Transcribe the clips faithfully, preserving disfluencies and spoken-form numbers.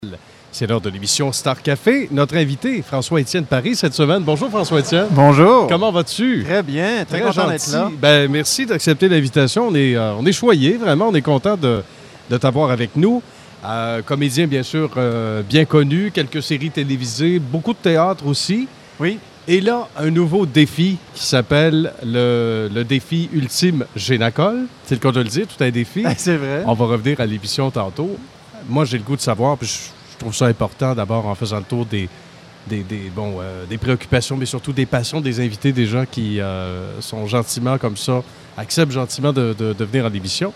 C'est l'heure de l'émission Star Café. Notre invité, François-Étienne Paré, cette semaine. Bonjour François-Étienne. Bonjour. Comment vas-tu? Très bien, très, très content d'être là. Ben, merci d'accepter l'invitation. On est, euh, on est choyés, vraiment. On est content de, de t'avoir avec nous. Euh, comédien, bien sûr, euh, bien connu, quelques séries télévisées, beaucoup de théâtre aussi. Oui. Et là, un nouveau défi qui s'appelle le, le défi ultime Génacol. C'est le cas de le dire, tout un défi. C'est vrai. On va revenir à l'émission tantôt. Moi, j'ai le goût de savoir, puis je, je trouve ça important d'abord en faisant le tour des, des, des, bon, euh, des préoccupations, mais surtout des passions des invités, des gens qui euh, sont gentiment comme ça, acceptent gentiment de, de, de venir à l'émission.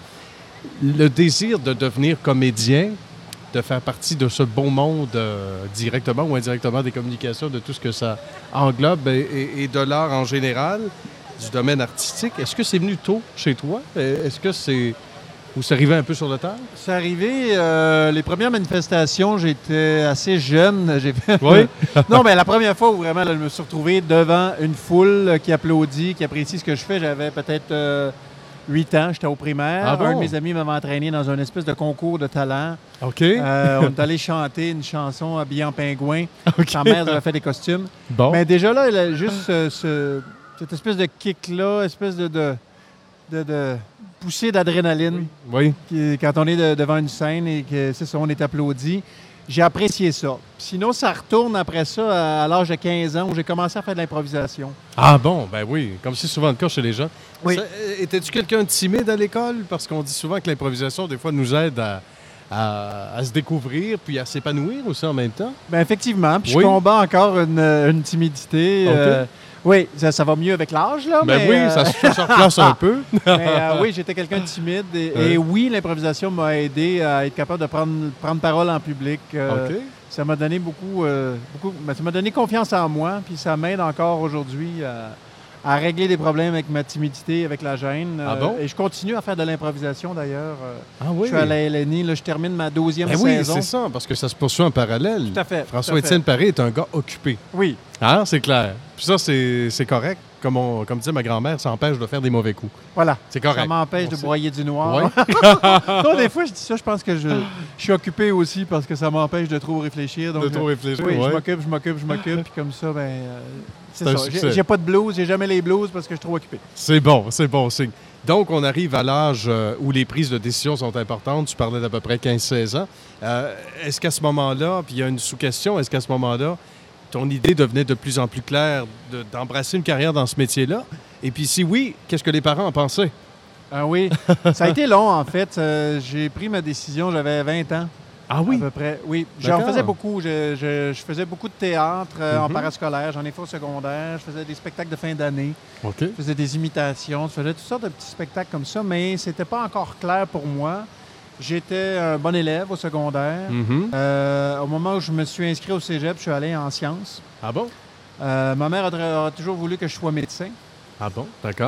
Le désir de devenir comédien, de faire partie de ce beau monde euh, directement ou indirectement des communications, de tout ce que ça englobe et, et, et de l'art en général, du domaine artistique. Est-ce que c'est venu tôt chez toi? Est-ce que c'est... Ou c'est arrivé un peu sur le tard? C'est arrivé, euh, les premières manifestations, j'étais assez jeune. J'ai fait... Oui? Non, mais la première fois où vraiment là, je me suis retrouvé devant une foule qui applaudit, qui apprécie ce que je fais, j'avais peut-être euh, huit ans, j'étais au primaire. Ah bon? Un de mes amis m'avait entraîné dans un espèce de concours de talent. OK. Euh, on est allé chanter une chanson habillée en pingouin. OK. Sa mère avait fait des costumes. Bon. Mais déjà là, il a juste ce, ce, cette espèce de kick-là, espèce de... de, de, de poussée d'adrénaline Oui. Qui, quand on est de, devant une scène et que c'est ça, on est applaudi. J'ai apprécié ça. Sinon, ça retourne après ça à, à l'âge de quinze ans où j'ai commencé à faire de l'improvisation. Ah bon, ben oui, comme c'est souvent le cas chez les gens. Oui. Ça, étais-tu quelqu'un de timide à l'école? Parce qu'on dit souvent que l'improvisation, des fois, nous aide à, à, à se découvrir puis à s'épanouir aussi en même temps. Bien, effectivement. Puis Oui. je combats encore une, une timidité. OK. Euh, oui, ça, ça va mieux avec l'âge, là. Ben mais, oui, euh, ça, se- ça se replace un peu. mais, euh, oui, j'étais quelqu'un de timide. Et, Ouais. et oui, l'improvisation m'a aidé à être capable de prendre, prendre parole en public. Euh, OK. Ça m'a donné beaucoup, euh, beaucoup ben, ça m'a donné confiance en moi, puis ça m'aide encore aujourd'hui à, à régler des problèmes avec ma timidité, avec la gêne. Ah bon? Et je continue à faire de l'improvisation d'ailleurs. Euh, Ah oui. Je suis à la L N I, là, je termine ma douzième Ben oui, saison. c'est ça, parce que ça se poursuit en parallèle. Tout à fait. François-Étienne Paré est un gars occupé. Oui, Hein, c'est clair. Puis ça, c'est c'est correct. Comme, on, comme disait ma grand-mère, ça empêche de faire des mauvais coups. voilà. C'est correct. Ça m'empêche On de sait. broyer du noir. Ouais. Non, des fois, je dis ça, je pense que je, je suis occupé aussi parce que ça m'empêche de trop réfléchir. Donc, De trop euh, réfléchir, Oui, ouais. je m'occupe, je m'occupe, je m'occupe. Puis comme ça, ben, euh, c'est C'est un ça. succès. J'ai j'ai pas de blues, j'ai jamais les blues parce que je suis trop occupé. C'est bon, c'est bon signe. Donc, on arrive à l'âge euh, où les prises de décision sont importantes. Tu parlais d'à peu près quinze seize ans. Euh, est-ce qu'à ce moment-là, puis il y a une sous-question, est-ce qu'à ce moment-là, ton idée devenait de plus en plus claire de- d'embrasser une carrière dans ce métier-là? Et puis si oui, qu'est-ce que les parents en pensaient? Ah oui, ça a été long en fait. Euh, j'ai pris ma décision, j'avais vingt ans Ah à peu près. Oui, j'en D'accord. faisais beaucoup. Je, je- je faisais beaucoup de théâtre euh, en Mhm. parascolaire, j'en ai fait au secondaire, je faisais des spectacles de fin d'année, OK. je faisais des imitations, je faisais toutes sortes de petits spectacles comme ça, mais c'était pas encore clair pour moi. J'étais un bon élève au secondaire. Mhm. Euh, au moment où je me suis inscrit au cégep, je suis allé en sciences. Ah bon? Euh, ma mère a, tra- a toujours voulu que je sois médecin. Ah bon? D'accord.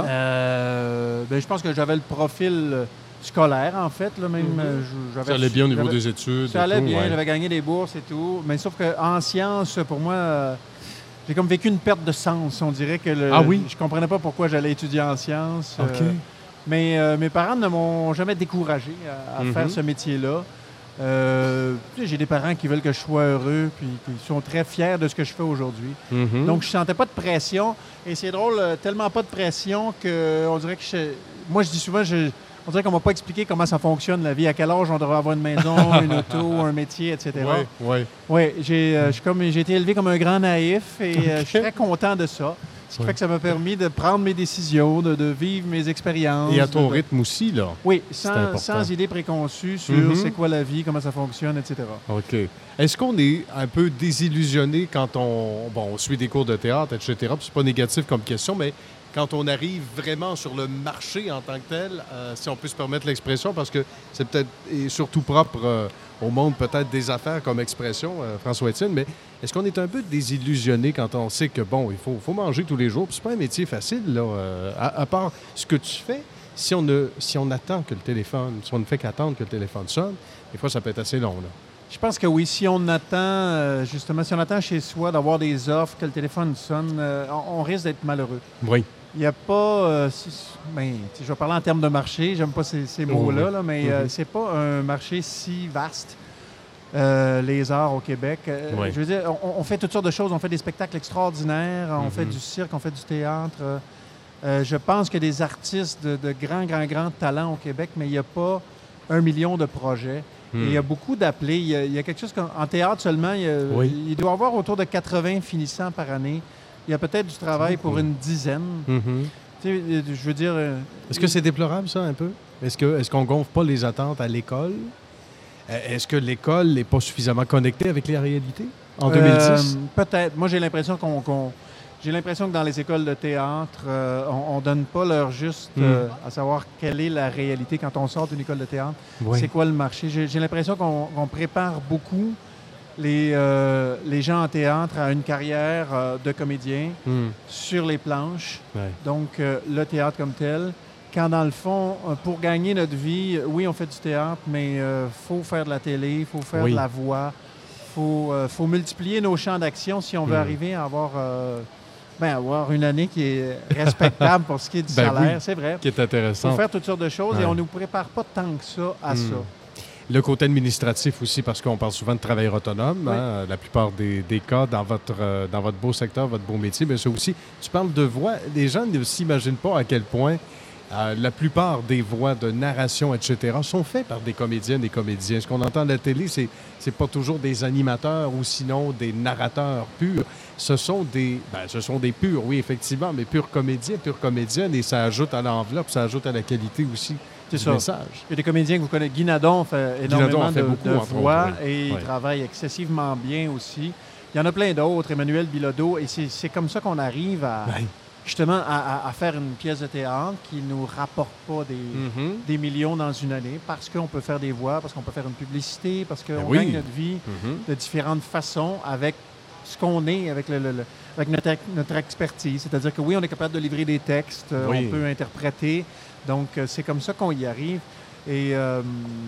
Euh, ben, je pense que j'avais le profil euh, scolaire, en fait. Là, même, Mhm. euh, je- j'avais Ça allait bien au niveau j'avais- des études. Ça et allait tout, bien, ouais. j'avais gagné des bourses et tout. Mais sauf qu'en sciences, pour moi, euh, j'ai comme vécu une perte de sens. On dirait que le- Ah oui? je comprenais pas pourquoi j'allais étudier en sciences. euh, OK. mais euh, mes parents ne m'ont jamais découragé à, à Mhm. faire ce métier-là. Euh, tu sais, j'ai des parents qui veulent que je sois heureux puis qui sont très fiers de ce que je fais aujourd'hui. Mhm. Donc, je sentais pas de pression. Et c'est drôle, euh, tellement pas de pression qu'on dirait que je... Moi, je dis souvent, je... on dirait qu'on m'a pas expliqué comment ça fonctionne, la vie, à quel âge on devrait avoir une maison, une auto, un métier, et cetera. Oui, oui. Oui, j'ai euh, je suis comme- j'ai été élevé comme un grand naïf et euh, je suis Ok. très content de ça. Ce qui Ouais. fait que ça m'a permis de prendre mes décisions, de, de vivre mes expériences. Et à ton de- de- rythme aussi, là. Oui, C'est sans, important. sans idée préconçue sur Mhm. c'est quoi la vie, comment ça fonctionne, et cetera. OK. Est-ce qu'on est un peu désillusionné quand on, bon, on suit des cours de théâtre, et cetera? Puis c'est pas négatif comme question, mais quand on arrive vraiment sur le marché en tant que tel, euh, si on peut se permettre l'expression, parce que c'est peut-être et surtout propre euh, au monde peut-être des affaires comme expression, euh, François-Étienne, mais est-ce qu'on est un peu désillusionné quand on sait que, bon, il faut, faut manger tous les jours, puis c'est pas un métier facile, là, euh, à, à part ce que tu fais, si on, ne, si on attend que le téléphone, si on ne fait qu'attendre que le téléphone sonne, des fois, ça peut être assez long, là. Je pense que oui, si on attend, euh, justement, si on attend chez soi d'avoir des offres, que le téléphone sonne, euh, on, on risque d'être malheureux. Oui. Il n'y a pas. euh, si- ben, tu sais, je vais parler en termes de marché, j'aime pas ces, ces mots-là, oui. là, mais euh, Mhm. c'est pas un marché si vaste euh, les arts au Québec. Euh, Oui. Je veux dire, on, on fait toutes sortes de choses. On fait des spectacles extraordinaires, on Mhm. fait du cirque, on fait du théâtre. Euh, je pense qu'il y a des artistes de, de grands, grands, grands talents au Québec, mais il n'y a pas un million de projets. Hmm. Et il y a beaucoup d'appelés. Il y a, il y a quelque chose qu'en en théâtre seulement, il, y a- Oui. il doit y avoir autour de quatre-vingts finissants par année. Il y a peut-être du travail C'est beaucoup. pour une dizaine. Mhm. Tu sais, je veux dire... euh, Est-ce que c'est déplorable, ça, un peu? Est-ce que est-ce qu'on gonfle pas les attentes à l'école? Euh, Est-ce que l'école n'est pas suffisamment connectée avec les réalités en deux mille dix? Euh, peut-être. Moi, j'ai l'impression qu'on... qu'on- j'ai l'impression que dans les écoles de théâtre, euh, on ne donne pas leur juste Mm. euh, à savoir quelle est la réalité quand on sort d'une école de théâtre. Oui. C'est quoi le marché? J'ai, j'ai l'impression qu'on, qu'on prépare beaucoup les, euh, les gens en théâtre à une carrière euh, de comédien Hmm. sur les planches, Ouais. donc euh, le théâtre comme tel. Quand dans le fond, euh, pour gagner notre vie, oui, on fait du théâtre, mais il faut faire de la télé, il faut faire Oui. de la voix, il faut, euh, faut multiplier nos champs d'action si on veut Mm. arriver à avoir, euh, ben, avoir une année qui est respectable pour ce qui est du Ben salaire. oui. C'est vrai. Qui est Il faut intéressant. faire toutes sortes de choses et Ouais. on ne nous prépare pas tant que ça à Mm. ça. Le côté administratif aussi, parce qu'on parle souvent de travailleurs autonomes. Oui. Hein, la plupart des, des cas dans votre, euh, dans votre beau secteur, votre beau métier, mais ça aussi, tu parles de voix. Les gens ne s'imaginent pas à quel point euh, la plupart des voix de narration, et cetera, sont faites par des comédiennes et comédiens. Ce qu'on entend à la télé, c'est c'est pas toujours des animateurs ou sinon des narrateurs purs. Ce sont des, ben, ce sont des purs, oui, effectivement, mais purs comédiens, pures comédiennes, et ça ajoute à l'enveloppe, ça ajoute à la qualité aussi C'est du ça. message. Il y a des comédiens que vous connaissez. Guy Nadon fait Nadon énormément en fait de, beaucoup, de entre voix autres, oui. et Oui. il travaille excessivement bien aussi. Il y en a plein d'autres, Emmanuel Bilodeau, et c'est c'est comme ça qu'on arrive à, Ouais. justement à, à- à faire une pièce de théâtre qui ne nous rapporte pas des, Mhm. des millions dans une année parce qu'on peut faire des voix, parce qu'on peut faire une publicité, parce qu'on Ben oui. gagne notre vie Mhm. de différentes façons avec ce qu'on est, avec, le, le- le- avec notre, ex- notre expertise. C'est-à-dire que oui, on est capable de livrer des textes, euh, Oui. on peut interpréter. Donc, euh, c'est comme ça qu'on y arrive. Et, euh,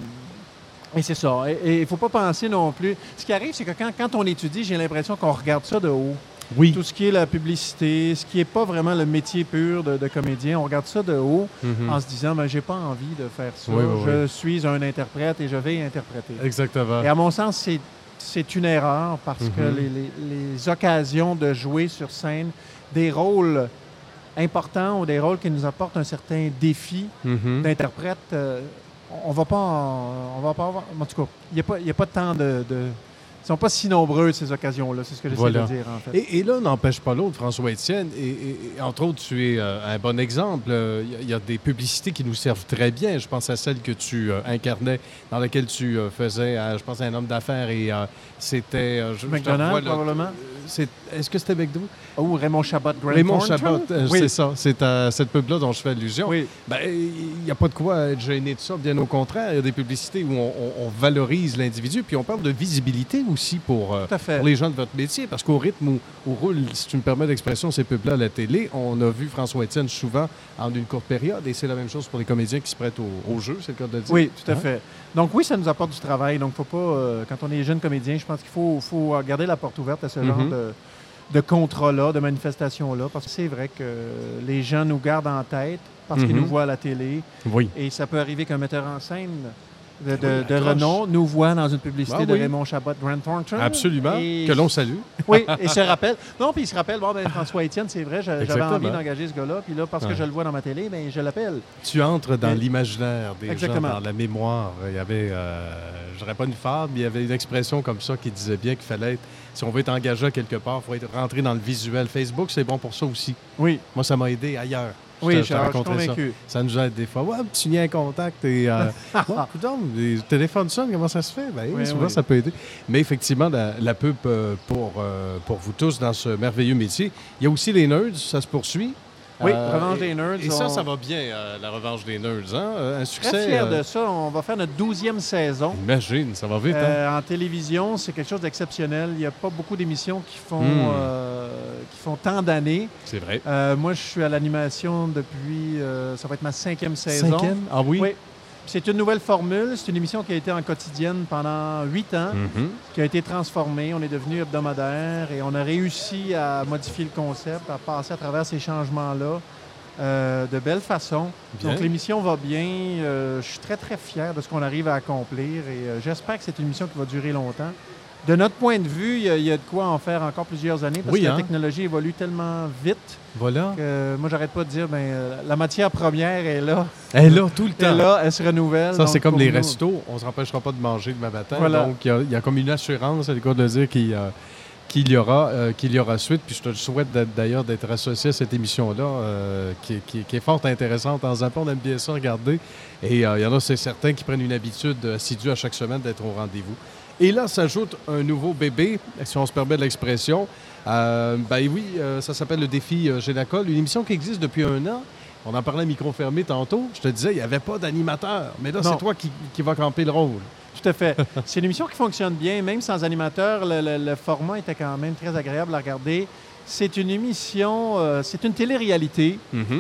et c'est ça. Et il ne faut pas penser non plus. Ce qui arrive, c'est que quand, quand on étudie, j'ai l'impression qu'on regarde ça de haut. Oui. Tout ce qui est la publicité, ce qui n'est pas vraiment le métier pur de, de comédien, on regarde ça de haut Mhm. en se disant, ben, j'ai pas envie de faire ça. Oui, oui, je oui. suis un interprète et je vais interpréter. Exactement. Et à mon sens, c'est, c'est une erreur parce que Mhm. les, les- les occasions de jouer sur scène des rôles importants ou des rôles qui nous apportent un certain défi Mhm. d'interprète, euh, on va pas en- on va pas avoir... En tout cas, il n'y a, pas- il y a pas tant de... de ils sont pas si nombreux, ces occasions-là. C'est ce que j'essaie Voilà. de dire, en fait. Et, et l'un n'empêche pas l'autre, François-Étienne. Et, et- et entre autres, tu es euh, un bon exemple. Euh, Il y, a- il y a des publicités qui nous servent très bien. Je pense à celle que tu euh, incarnais, dans laquelle tu euh, faisais, euh, je pense, à un homme d'affaires. Et euh, c'était... euh, je- je te McDonald's, revois, là. probablement. C'est- Est-ce que c'était McDo? Oh, Raymond Chabot, Grant Raymond Thornton? Chabot, euh, Oui. c'est ça. C'est à cette pub-là dont je fais allusion. Oui. Ben, il n'y a pas de quoi être gêné de ça, bien au contraire. Il y a des publicités où on, on- on valorise l'individu, puis on parle de visibilité aussi pour, euh, Tout à fait. pour les gens de votre métier, parce qu'au rythme où, où roule, si tu me permets l'expression, ces pubs-là à la télé, on a vu François-Étienne souvent en une courte période, et c'est la même chose pour les comédiens qui se prêtent au, au jeu, c'est le cas de le dire. Oui, tout à Hein? fait. Donc oui, ça nous apporte du travail. Donc faut pas, euh, quand on est jeune comédien, je pense qu'il faut, faut garder la porte ouverte à ce genre Mhm. de, de contrat-là, de manifestation-là, parce que c'est vrai que les gens nous gardent en tête parce qu'ils Mhm. nous voient à la télé. Oui. Et ça peut arriver qu'un metteur en scène de, de- Oui, de accroche. renom nous voit dans une publicité Ah de oui. Raymond Chabot, Grant Thornton. Absolument. Et- Que l'on salue. Oui, et se rappelle. Non, puis il se rappelle, bon, ben, François-Étienne, c'est vrai, j'a- j'avais Exactement. envie d'engager ce gars-là, puis là, parce que Ouais. je le vois dans ma télé, ben, je l'appelle. Tu entres dans Et- l'imaginaire des Exactement. gens, dans la mémoire. Il y avait, euh, je dirais pas une fable, mais il y avait une expression comme ça qui disait bien qu'il fallait être, si on veut être engagé à quelque part, il faut être rentré dans le visuel. Facebook, c'est bon pour ça aussi. Oui, Moi, ça m'a aidé ailleurs. Je oui, te- je, je te je suis raconterai ça. convaincu. Ça nous aide des fois. Ouais, tu viens en contact et. Euh, ouais, coudonc, les téléphones sonnent, comment ça se fait? Ben, Oui, souvent, oui. ça peut aider. Mais effectivement, la, la pub euh, pour, euh, pour vous tous dans ce merveilleux métier. Il y a aussi les nerds, ça se poursuit. Oui, Euh, Revanche et- des nerds. Et ça, on- ça va bien, euh, la revanche des nerds. Hein? Euh, Un succès. Très fier euh, de ça. On va faire notre douzième saison. Imagine, ça va vite. hein? Euh, en télévision, c'est quelque chose d'exceptionnel. Il n'y a pas beaucoup d'émissions qui font, Hmm. euh, qui font tant d'années. C'est vrai. Euh, moi, je suis à l'animation depuis, euh, ça va être ma cinquième saison. Cinquième? Ah oui? Oui. C'est une nouvelle formule. C'est une émission qui a été en quotidienne pendant huit ans, Mhm. qui a été transformée. On est devenu hebdomadaire et on a réussi à modifier le concept, à passer à travers ces changements-là euh, de belle façon. Bien. Donc, l'émission va bien. Euh, je suis très, très fier de ce qu'on arrive à accomplir et euh, j'espère que c'est une émission qui va durer longtemps. De notre point de vue, il y, a, il y a de quoi en faire encore plusieurs années parce Oui, que hein? la technologie évolue tellement vite Voilà. que euh, moi, j'arrête pas de dire, ben, euh, la matière première est là. Elle est là tout le Elle est temps. là, elle se renouvelle. Ça, donc c'est comme pour les nous- restos. On ne se empêchera pas de manger demain matin. Voilà. Donc, il y, a- il y a comme une assurance, c'est le cas de le dire, qu'il euh, qu'il y, aura, euh, qu'il y aura suite. Puis je te le souhaite d'être- d'ailleurs d'être associé à cette émission-là, euh, qui, qui- qui est fort intéressante. En Temps, on aime bien ça regarder. Et euh, il y en a, c'est certain, qui prennent une habitude assidue à chaque semaine d'être au rendez-vous. Et là, s'ajoute un nouveau bébé, si on se permet de l'expression. Euh, ben oui, euh, ça s'appelle le défi euh, Génacol, une émission qui existe depuis un an. On en parlait à micro fermé tantôt. Je te disais, il n'y avait pas d'animateur. Mais là, Non. c'est toi qui, qui va camper le rôle. Tout à fait. C'est une émission qui fonctionne bien, même sans animateur. Le, le- le format était quand même très agréable à regarder. C'est une émission, euh, c'est une télé-réalité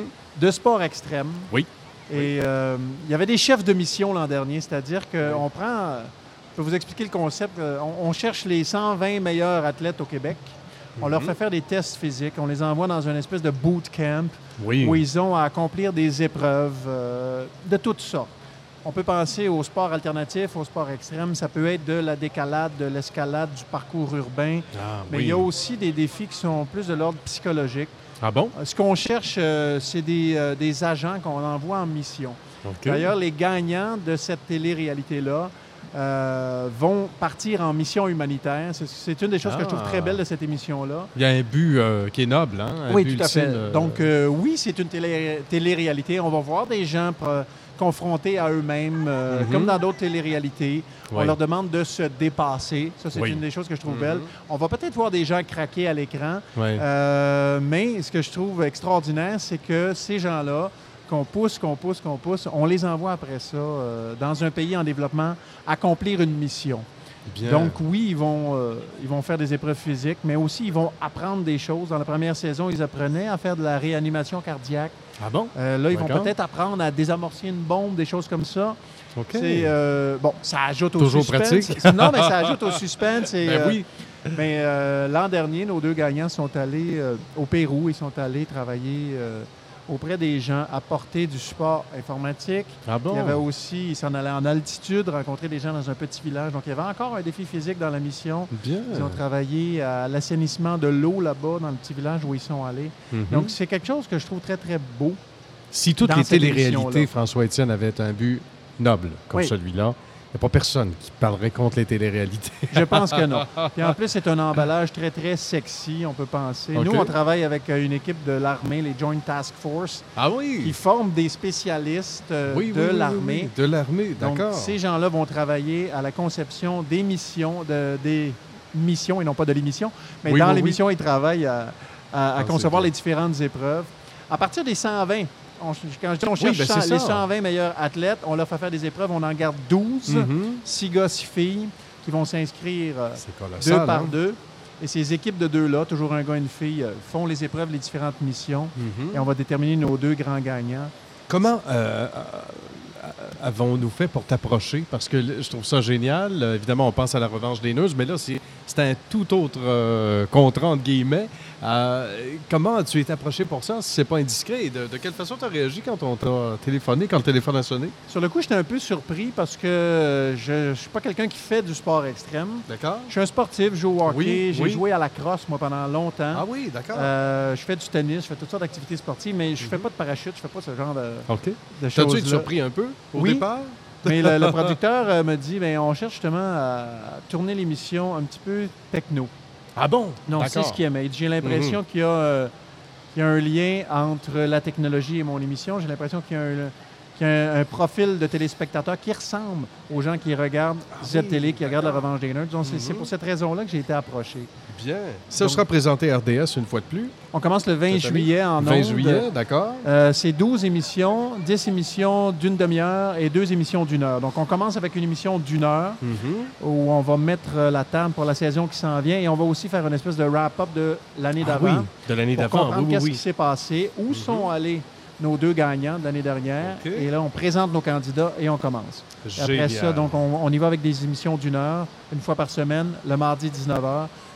de sport extrême. Oui. Et euh, il y avait des chefs de mission l'an dernier, c'est-à-dire qu'on prend, euh, je peux vous expliquer le concept, euh, on, on cherche les cent vingt meilleurs athlètes au Québec. On leur fait faire des tests physiques, on les envoie dans une espèce de bootcamp Oui. où ils ont à accomplir des épreuves euh, de toutes sortes. On peut penser au sport alternatif, au sport extrême. Ça peut être de la décalade, de l'escalade, du parcours urbain. Ah, Mais oui. il y a aussi des défis qui sont plus de l'ordre psychologique. Ah bon? Euh, Ce qu'on cherche, euh, c'est des, euh, des agents qu'on envoie en mission. OK. D'ailleurs, les gagnants de cette télé-réalité-là euh, vont partir en mission humanitaire. C'est- C'est une des choses que je trouve Ah. très belle de cette émission-là. Il y a un but euh, qui est noble, hein? Un Oui, but tout à fait. ultime, euh, Donc, euh, oui, c'est une télé- télé-réalité. On va voir des gens pro- confrontés à eux-mêmes, euh, Mhm. comme dans d'autres télé-réalités. On Ouais. leur demande de se dépasser. Ça, c'est Oui. une des choses que je trouve Mhm. belle. On va peut-être voir des gens craquer à l'écran, ouais. euh, mais ce que je trouve extraordinaire, c'est que ces gens-là, qu'on pousse, qu'on pousse, qu'on pousse, on les envoie après ça euh, dans un pays en développement accomplir une mission. Bien. Donc oui, ils vont, euh, ils vont faire des épreuves physiques, mais aussi ils vont apprendre des choses. Dans la première saison, ils apprenaient à faire de la réanimation cardiaque. Ah bon? Euh, là, ils vont D'accord. peut-être apprendre à désamorcer une bombe, des choses comme ça. OK. C'est euh, bon, ça ajoute au Toujours suspense. pratique. Non, mais ça ajoute au suspense. Et, Ben euh, oui. mais euh, l'an dernier, nos deux gagnants sont allés euh, au Pérou. Ils sont allés travailler euh, auprès des gens, apporter du support informatique. Ah bon? Il y avait aussi, ils s'en allaient en altitude, rencontrer des gens dans un petit village. Donc, il y avait encore un défi physique dans la mission. Bien. Ils ont travaillé à l'assainissement de l'eau là-bas, dans le petit village où ils sont allés. Mhm. Donc, c'est quelque chose que je trouve très, très beau. Si toutes dans les cette téléréalités, émission-là. François-Étienne, avaient un but noble comme Oui. celui-là, il n'y a pas personne qui parlerait contre les téléréalités. Je pense que non. Puis en plus, c'est un emballage très, très sexy, on peut penser. OK. Nous, on travaille avec euh, une équipe de l'armée, les Joint Task Force, Ah qui oui? forment des spécialistes euh, Oui, oui, de oui, oui, l'armée. oui. De l'armée, Donc, d'accord. ces gens-là vont travailler à la conception des missions, de, des missions et non pas de l'émission. Mais Oui, dans oui, l'émission, ils travaillent à, à- à Ah, concevoir c'est les différentes épreuves. À partir des cent vingt, on- quand je dis on cherche ben, c'est cent les ça. cent vingt meilleurs athlètes, on leur fait faire des épreuves, on en garde douze, Mhm. six gars, six filles, qui vont s'inscrire euh, C'est deux colossal. par hein? deux. Et ces équipes de deux-là, toujours un gars et une fille, euh, font les épreuves, les différentes missions. Mhm. Et on va déterminer nos deux grands gagnants. Comment euh, euh, avons-nous fait pour t'approcher? Parce que l- je trouve ça génial. Euh, évidemment, on pense à la revanche des Neuses, mais là, c'est c'est un tout autre euh, contrat, entre guillemets. Euh, comment as-tu été approché pour ça, si c'est pas indiscret? Et de, de quelle façon tu as réagi quand on t'a téléphoné, quand le téléphone a sonné? Sur le coup, j'étais un peu surpris parce que euh, je ne suis pas quelqu'un qui fait du sport extrême. D'accord? Je suis un sportif, je joue au hockey, Oui, j'ai oui. joué à la crosse, moi, pendant longtemps. Ah oui, d'accord. Euh, je fais du tennis, je fais toutes sortes d'activités sportives, mais je Mhm. fais pas de parachute, je fais pas ce genre de, OK. de T'as-tu été choses-là. surpris un peu au Oui. départ? Mais le, le producteur euh, me dit, ben, on cherche justement à tourner l'émission un petit peu techno. Ah bon? Non, c'est D'accord. ce qui aime. J'ai l'impression qu'il y a, euh, qu'il y a un lien entre la technologie et mon émission. J'ai l'impression qu'il y a un, qu'il y a un, un profil de téléspectateur qui ressemble aux gens qui regardent Z-Télé, qui regardent La Revanche des Nerds. Donc, c'est- c'est Mhm. pour cette raison-là que j'ai été approché. Bien. Ça Donc- sera présenté à R D S une fois de plus. On commence le vingt Cette année. juillet en vingt ondes. juillet, d'accord. Euh, c'est douze émissions, dix émissions d'une demi-heure et deux émissions d'une heure. Donc, on commence avec une émission d'une heure Mhm. où on va mettre euh, la table pour la saison qui s'en vient et on va aussi faire une espèce de wrap-up de l'année Ah d'avant oui, de l'année pour d'avant. comprendre Oui, oui, qu'est-ce oui. qui s'est passé, où sont allés nos deux gagnants de l'année dernière. OK. Et là, on présente nos candidats et on commence. Et après Génial. ça, donc, on, on y va avec des émissions d'une heure, une fois par semaine, le mardi dix-neuf heures.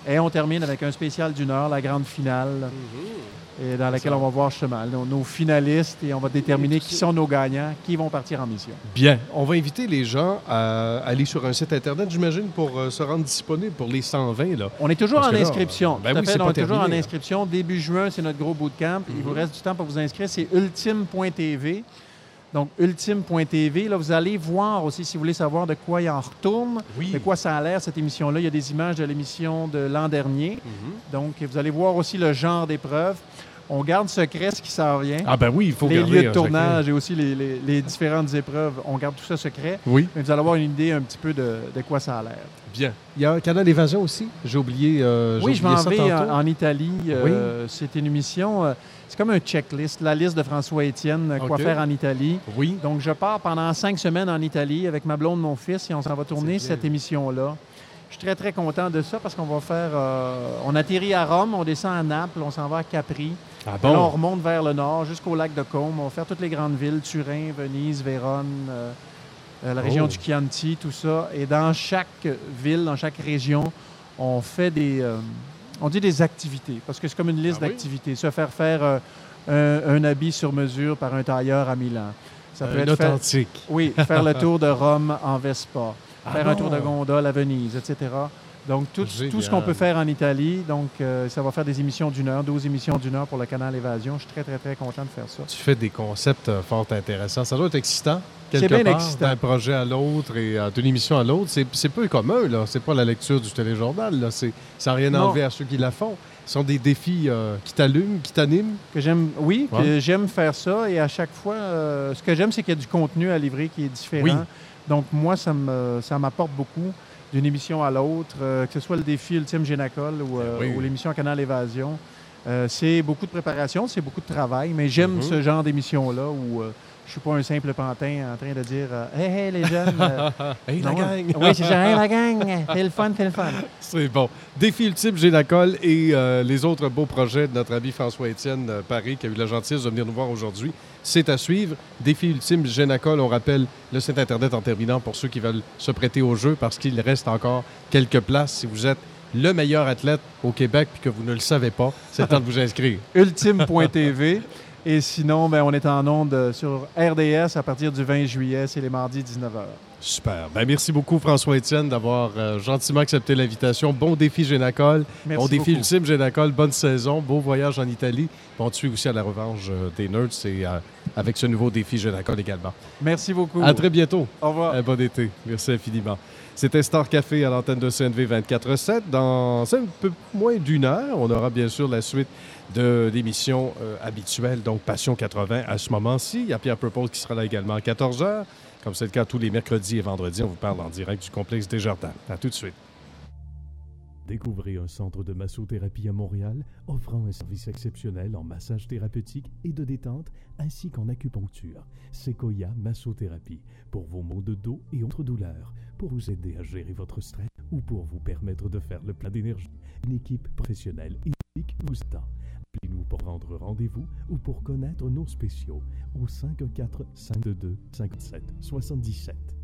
Et on termine avec un spécial d'une heure, la grande finale, mm-hmm. et dans laquelle Ça. on va voir justement nos, nos finalistes et on va déterminer qui sont nos gagnants, qui vont partir en mission. Bien. On va inviter les gens à aller sur un site Internet, j'imagine, pour euh, se rendre disponible pour les cent vingt. Là. On est toujours Parce en là, inscription. Ben Tout oui, à fait. On est terminé, toujours en là. inscription. Début juin, c'est notre gros bootcamp. Mm-hmm. Il vous reste du temps pour vous inscrire. C'est ultime point t v. Donc, ultime point t v, là, vous allez voir aussi, si vous voulez savoir de quoi il en retourne, oui. de quoi ça a l'air, cette émission-là. Il y a des images de l'émission de l'an dernier. Mm-hmm. Donc, vous allez voir aussi le genre d'épreuve. On garde secret ce qui s'en vient. Ah ben oui, il faut les garder lieux de un tournage secret. et aussi les, les, les différentes épreuves. On garde tout ça secret. Oui. Mais vous allez avoir une idée un petit peu de, de quoi ça a l'air. Bien. Il y a un canal Évasion aussi. J'ai oublié. Euh, oui, j'ai je m'en vais en, en Italie. Euh, oui. C'est une émission. Euh, c'est comme un checklist, la liste de François Étienne, okay. quoi faire en Italie. Oui. Donc, je pars pendant cinq semaines en Italie avec ma blonde, mon fils, et on s'en va tourner cette émission-là. Je suis très, très content de ça parce qu'on va faire... Euh, on atterrit à Rome, on descend à Naples, on s'en va à Capri. Ah bon? Là, on remonte vers le nord jusqu'au lac de Côme. On va faire toutes les grandes villes, Turin, Venise, Vérone, euh, euh, la région oh. du Chianti, tout ça. Et dans chaque ville, dans chaque région, on fait des... Euh, on dit des activités, parce que c'est comme une liste ah, d'activités. Oui? Se faire faire euh, un, un habit sur mesure par un tailleur à Milan. Ça peut un être authentique. Faire, oui, faire le tour de Rome en Vespa. Ah faire non. un tour de gondole à Venise, et cetera. Donc, tout, tout ce qu'on peut faire en Italie. Donc, euh, ça va faire des émissions d'une heure, douze émissions d'une heure pour le canal Évasion. Je suis très, très, très content de faire ça. Tu fais des concepts euh, fort intéressants. Ça doit être excitant, quelque C'est bien part, excitant. d'un projet à l'autre et euh, d'une émission à l'autre. C'est, c'est peu commun, là. C'est pas la lecture du téléjournal, là. C'est, ça n'a rien enlevé à ceux qui la font. Ce sont des défis euh, qui t'allument, qui t'animent. Que j'aime, oui, ouais. que j'aime faire ça. Et à chaque fois, euh, ce que j'aime, c'est qu'il y a du contenu à livrer qui est différent. Oui. Donc, moi, ça, me, ça m'apporte beaucoup d'une émission à l'autre, euh, que ce soit le défi Ultime Génacol ou, euh, oui. ou l'émission Canal Évasion. Euh, c'est beaucoup de préparation, c'est beaucoup de travail, mais j'aime mm-hmm. ce genre d'émission-là où euh, je ne suis pas un simple pantin en train de dire euh, « Hey, hey, les jeunes! Euh, » Hey, la gang! Oui, c'est ça. « Hey, la gang! Fais le fun, fais le fun! » C'est bon. Défi Ultime Génacol et euh, les autres beaux projets de notre ami François-Étienne euh, Paré qui a eu la gentillesse de venir nous voir aujourd'hui. C'est à suivre. Défi Ultime Génacol, on rappelle le site Internet en terminant pour ceux qui veulent se prêter au jeu parce qu'il reste encore quelques places. Si vous êtes le meilleur athlète au Québec puis que vous ne le savez pas, c'est le temps de vous inscrire. ultime point t v. Et sinon, ben, on est en ondes sur R D S à partir du vingt juillet. C'est les mardis dix-neuf heures. Super. Ben, merci beaucoup, François-Étienne, d'avoir euh, gentiment accepté l'invitation. Bon défi Génacol. Merci bon défi beaucoup. Ultime Génacol. Bonne saison. Beau voyage en Italie. On te suit aussi à la revanche euh, des Nerds et euh, avec ce nouveau défi Génacol également. Merci beaucoup. À très bientôt. Au revoir. Un bon été. Merci infiniment. C'était Star Café à l'antenne de C N V vingt-quatre sept. Dans un peu moins d'une heure, on aura bien sûr la suite de l'émission euh, habituelle, donc Passion quatre-vingts à ce moment-ci. Il y a Pierre Purple qui sera là également à quatorze heures. Comme c'est le cas tous les mercredis et vendredis, on vous parle en direct du complexe Desjardins. À tout de suite. Découvrez un centre de massothérapie à Montréal offrant un service exceptionnel en massage thérapeutique et de détente ainsi qu'en acupuncture. Sequoia Massothérapie pour vos maux de dos et autres douleurs, pour vous aider à gérer votre stress ou pour vous permettre de faire le plein d'énergie. Une équipe professionnelle et unique vous attend. Appelez-nous pour rendre rendez-vous ou pour connaître nos spéciaux au cinq un quatre, cinq deux deux, cinq sept sept sept.